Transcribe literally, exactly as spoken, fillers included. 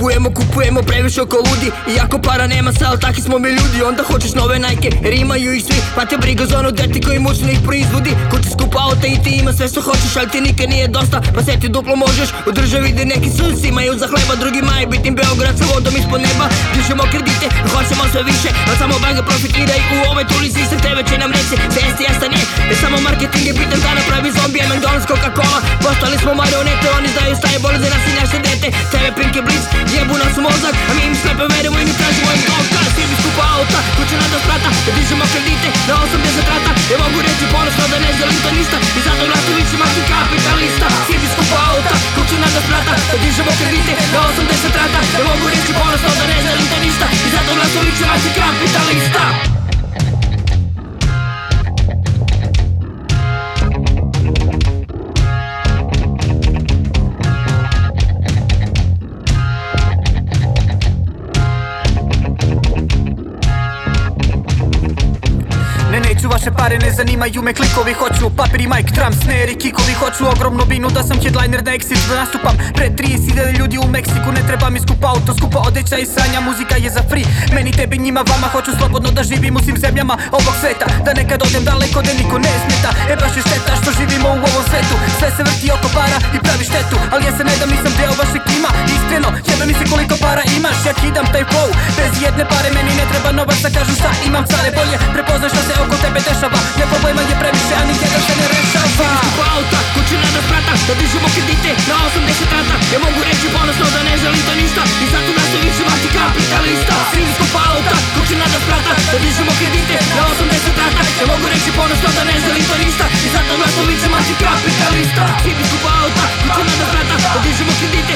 Kupujemo, kupujemo previše oko ludi. Iako para nema se, ali taki smo mi ljudi. Onda hoćeš nove Nike, jer imaju ih svi. Pa te briga za ono dete koji mučno ih proizvodi. Kući skupa auta i ti ima sve što hoćeš, ali ti nikad nije dosta. Pa sve ti duplo možeš. U državi gde neki sus imaju za hleba, drugima je bitim Beograd sa vodom ispod neba. Dižemo kredite, hoćemo sve više, ali samo banka profitira i u ovoj tulici se tebe će nam reći da jeste jeste nije, jer samo marketing je bitan da napravi zombije. McDonald's, Coca-Cola, postali smo marionete. Oni znaju šta je bolje za nas i naše dete. Tebe Pink i Blitz, jebu nas u mozak, a mi im slepe verimo i mi tražimo im golka. Svi bi skupa auta, kuće nada sprata, da dižemo kredite na osamdeset rata. Ja mogu reći ponosno da ne želim to ništa i zato Glasović ima ti kapitalista. Svi bi skupa auta, kuće nada sprata, da dižemo kredite na osamdeset rata. Ja mogu reći ponosno da ne želim to ništa i zato Glasović ima ti kapitalista. Ne, neću vaše pare, ne zanimaju me klikovi. Hoću papir i mic, drum, snare i kikovi. Hoću ogromnu binu da sam headliner na Exit, da nastupam pred trideset hiljada ljudi u Meksiku. Ne treba mi skupa auto, skupa odeća i sranja. Muzika je za free, meni, tebi, njima, vama. Hoću slobodno da živim u svim zemljama ovog sveta, da nekad odem daleko da niko ne smeta. E baš je šteta što živimo u ovom svetu, sve se vrti oko para i pravi štetu. Ali ja se ne dam, nisam deo vašeg tima. Iskreno, jebe mi se koliko para imaš. Ja kidam taj flow, bez jedne pare. Meni ne treba novac da kažu šta imam. Care bolje prepoznaj šta se oko tebe dešava, jer problema je previše, a nijedan se ne rešava. Svi bi skupa auta, kuće nada sprata, da dižemo kredite na osamdeset rata. Ja mogu reći ponosno da ne želim to ništa i zato Glasović ima ti kapitalista. Svi bi skupa auta, kuće nada sprata, da dižemo kredite na osamdeset rata. Ja mogu reći ponosno da ne želim to ništa i zato Glasović ima ti kapitalista. Svi bi skupa auta, kuće nada sprata, da dižemo kredite